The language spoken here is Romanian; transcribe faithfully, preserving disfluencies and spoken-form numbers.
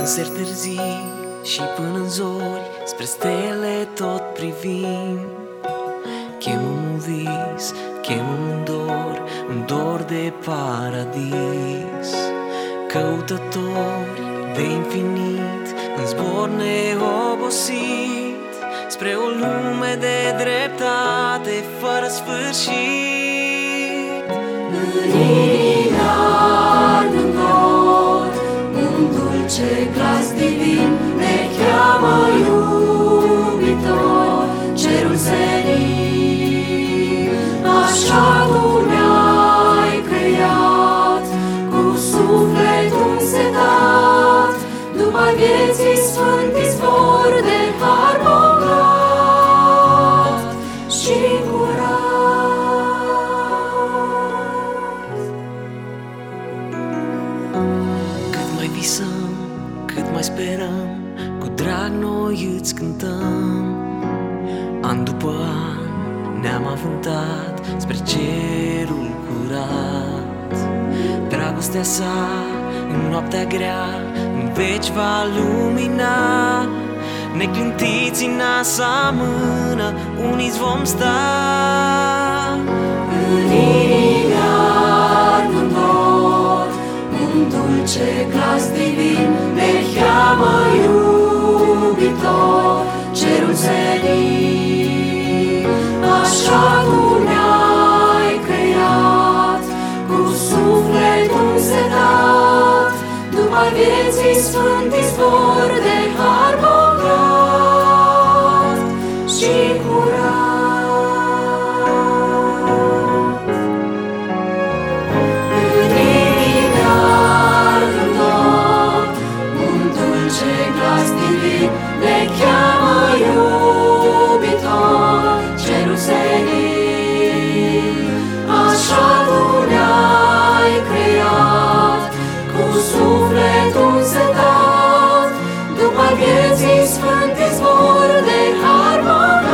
ser târzii și până în zori spre stele tot privim. Chem un vis, chem un dor, un dor de paradis. Căutători de infinit, în zbor neobosit, spre o lume de dreptate fără sfârșit. În inimi ard în dor, un dulce glas divin ne cheamă iubitor, cerul senin. Așa tu ne-ai creat, cu sufletul însetat, după vieții sfânt izvor de har bogat și curat. Cât mai visăm, cât mai sperăm, cu drag noi îți cântăm. An după an ne-am avântat spre cerul curat. Dragostea sa în noaptea grea în veci va lumina. Neclintiți în sa mână, uniți vom sta. În inimi ard în dor, un dulce glas divin ne cheamă iubitor, cerul senin. Așa tu ne-ai creat, cu sufletul însetat, după vieții sfânt izvor de har bogat și curat. În inimi ard în dor, un dulce glas divin ne cheamă iubitor, cerul senin. Așa tu ne-ai creat, cu sufletul însetat, după vieții sfânt izvor de har bogat.